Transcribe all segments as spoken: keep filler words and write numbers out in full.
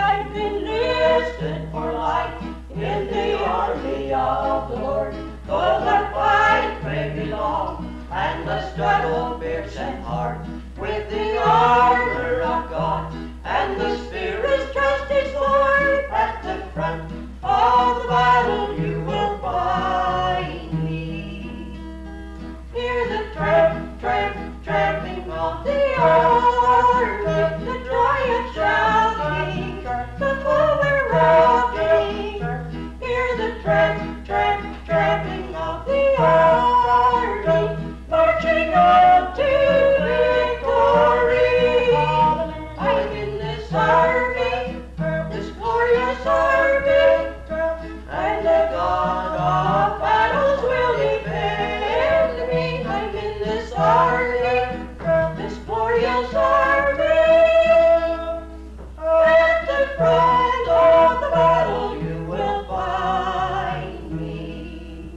I've enlisted for life in the army of the Lord. Though the fight may be long and the struggle fierce and hard, with the armor of God and the Spirit's trusty sword, at the front of the battle you will find me. Hear the tramp, tramp, tramping of the army, the triumph shouting, the forward routing. Hear the tramp, tramp, tramping of the army, marching on to victory. I'm in this army, this glorious army, and the God of battles will defend me. I'm in this army, this glorious army, at the front of the battle you will find me.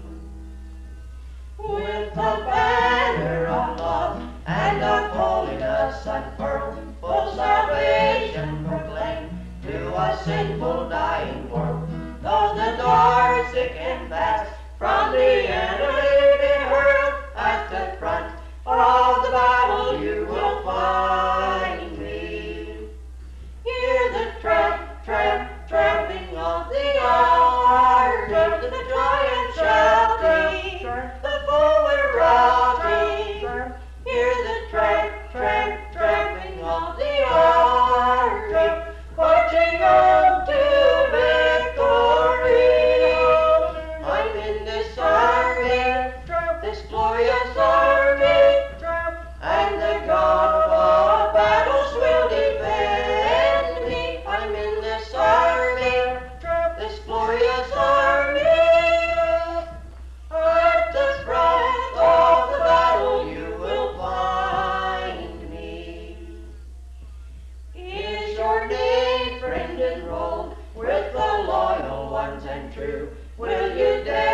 With the banner of love and of holiness unfurled, full salvation proclaim to a sinful dying world. Though the doors thick and fast from the enemy be hurled, at the front of the battle you will find me. Hear the tramp, tramp, tramping of the army, the triumph shouting, the forward routing. Hear the tramp, tramp, tramping of the army, marching on to victory. I'm in this army, this glorious army, and the God of battles will defend me. I'm in this army, this glorious army, at the front of the battle you will find me. Is your name, friend, enrolled with the loyal ones and true? Will you dare